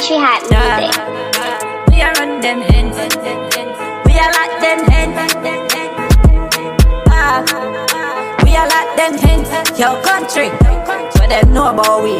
Country Hat Music. We are on them hands. We are like them hands. We are like them hands. Your country, where them know about we.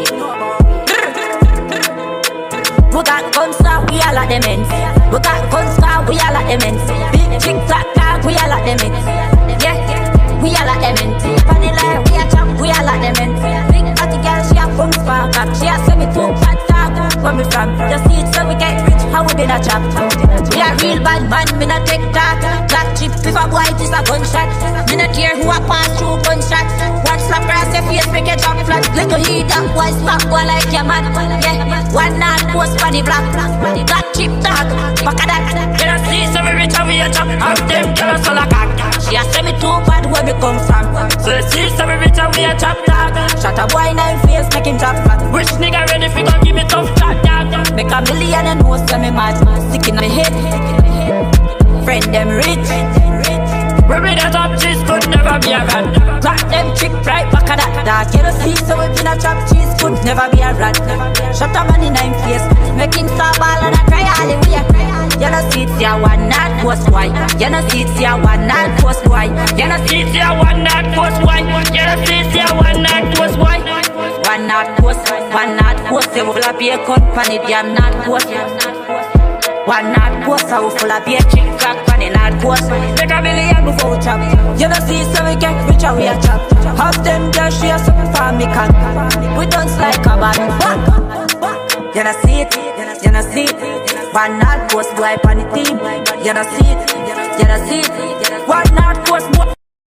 We got guns, we are like them hands. We got guns, we are like them hands. Big chick, flat car, we are like them hands. Yeah, we are like them hands. Funny like we are chop, we are like them hands. Big party girl, she a from spark up. She a send me to fat talk, where me from. Just see it so we get rich, how we been a chop. We a real bad man, me not take talk. Black chip, if a boy just a gunshot. Me not care who a pass through gunshot. One slap across your face, make you drop flat. Little heat up, boy slap, boy like your man. Yeah, one night post for the black. Black chip talk, back of that. You don't see so we rich and we a chop. Half them kill us all a cock. She a send me too bad where we come from. So you see so we rich and we a chop talk. Shot a boy nine face, make him drop flat. Rich nigga ready fi gon' give me tough chat dog. Make a million and know so me mad. Sick in my head. Friend them rich. We be the top cheese could never be a rat. Crack them chick right back of that dark. You don't see so we been a chop cheese could never be a rat. Shut a man in nine face, make him stop ball and I cry all the way. You don't see it's your one not post why. You don't see it's your one not post why. You don't see it's your one not post why. You don't see it's your one not post why. One not post, they will be a company, damn not post. One not post, I will full of beer, chick crack, funny not post. Make a million before we chop. You don't see so we get rich and we a chop. Half them girls, she a something for me can. We don't like a bad. You don't see it, you don't see it. One not post, boy, on the team. You don't see it, you don't see it. One not post, boy.